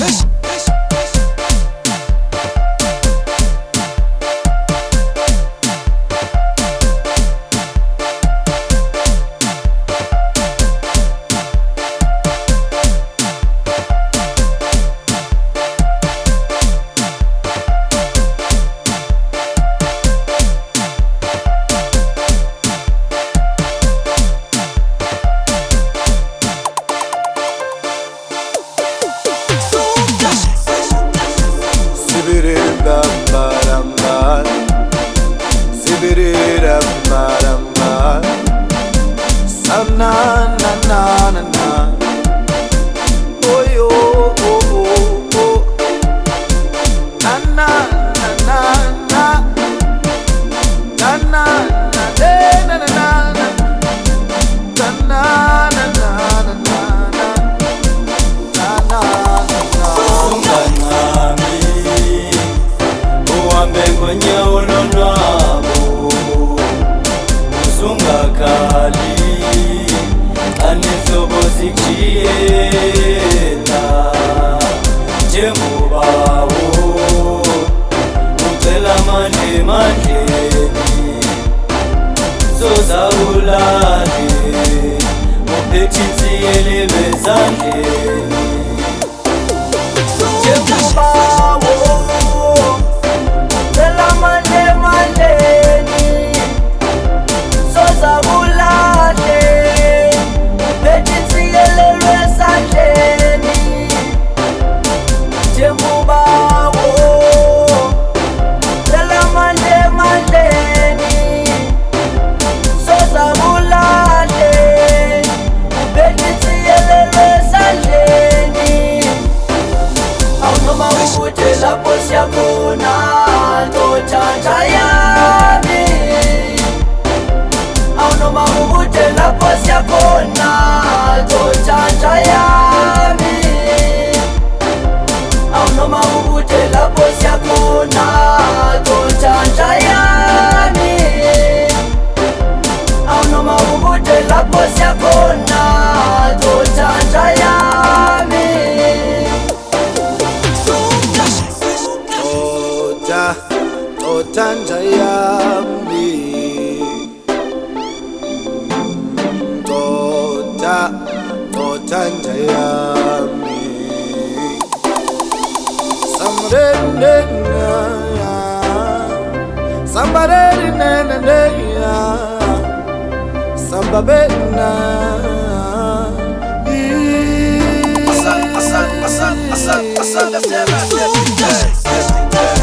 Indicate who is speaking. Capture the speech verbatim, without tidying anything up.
Speaker 1: Na na na na na. Oh yo oh oh oh. Na na na na na. Na na na na na na na. Na na na na na na. Na na na na.
Speaker 2: Sunganami, uambe kwenye unonwabo. Usungakali. Anizobosikiela Jemubawo Utela mande mandeni Zoza ulade Mopetiti ele bezandeni Jemubawo Utela mande mandeni Zoza ulade La posia kuna to chanja yami au no mamute la posia kuna to chanja yami au no mamute la posia kuna to chanja yami au no mamute la posia kuna to chanja yami
Speaker 1: Tanja yami Tota Tanja yami Samrende ya Sambarende nende ya Sambabena Asal, asal, asal, asal, asal, asal, asal, asal, asal, asal,